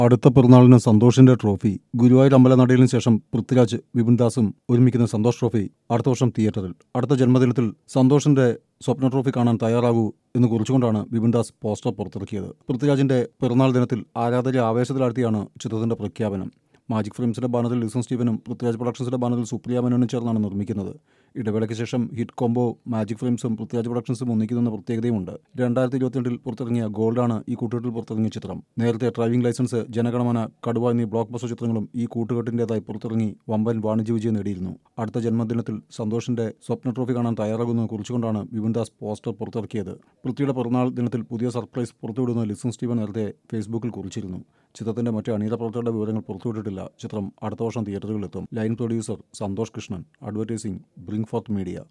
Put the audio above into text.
അടുത്ത പിറന്നാളിന് സന്തോഷിന്റെ ട്രോഫി. ഗുരുവായൂർ അമ്പലനടയിലിന് ശേഷം പൃഥ്വിരാജ് വിപിൻദാസും ഒരുമിക്കുന്ന സന്തോഷ് ട്രോഫി അടുത്ത വർഷം തിയേറ്ററിൽ. അടുത്ത ജന്മദിനത്തിൽ സന്തോഷിന്റെ സ്വപ്ന ട്രോഫി കാണാൻ തയ്യാറാകൂ എന്ന് കുറിച്ചുകൊണ്ടാണ് വിപിൻദാസ് പോസ്റ്റർ പുറത്തിറക്കിയത്. പൃഥ്വിരാജിന്റെ പിറന്നാൾ ദിനത്തിൽ ആരാധകരെ ആവേശത്തിലാഴ്ത്തിയാണ് ചിത്രത്തിന്റെ പ്രഖ്യാപനം. മാജിക് ഫിലിംസിന്റെ ബാനറിൽ ലിസൺ സ്റ്റീവനും പൃഥ്വിരാജ് പ്രൊഡക്ഷൻസിന്റെ ബാനറിൽ സുപ്രിയ മേനോനും ചേർന്നാണ് നിർമ്മിക്കുന്നത്. ഇടവേളയ്ക്ക് ശേഷം ഹിറ്റ് കോംബോ മാജിക് ഫിലിംസും പൃഥ്വിരാജ് പ്രൊഡക്ഷൻസും ഒന്നിക്കുന്ന പ്രത്യേകതയുമുണ്ട്. 2022 പുറത്തിറങ്ങിയ ഗോൾഡാണ് ഈ കൂട്ടുകെട്ടിൽ പുറത്തിറങ്ങിയ ചിത്രം. നേരത്തെ ഡ്രൈവിംഗ് ലൈസൻസ്, ജനഗണമന, കടുവ എന്നീ ബ്ലോക്ക് ബസ്റ്റർ ചിത്രങ്ങളും ഈ കൂട്ടുകെട്ടിന്റേതായി പുറത്തിറങ്ങി വമ്പൻ വാണിജ്യ വിജയം നേടിയിരുന്നു. അടുത്ത ജന്മദിനത്തിൽ സന്തോഷിന്റെ സ്വപ്ന ട്രോഫി കാണാൻ തയ്യാറാകുന്നത് കുറിച്ചുകൊണ്ടാണ് വിപിൻദാസ് പോസ്റ്റർ പുറത്തിറക്കിയത്. പൃഥ്വിയുടെ പിറന്നാൾ ദിനത്തിൽ പുതിയ സർപ്രൈസ് പുറത്തുവിടുന്ന ലിസൺ സ്റ്റീവൻ നേരത്തെ ഫേസ്ബുക്കിൽ കുറിച്ചിരുന്നു. ചിത്രത്തിന്റെ മറ്റ് അണിയറ പ്രവർത്തകരുടെ വിവരങ്ങൾ പുറത്തുവിട്ടിട്ടില്ല. ചിത്രം അടുത്ത വർഷം തിയേറ്ററുകളിലെത്തും. Line producer Santhosh Krishnan. Advertising bring forth media.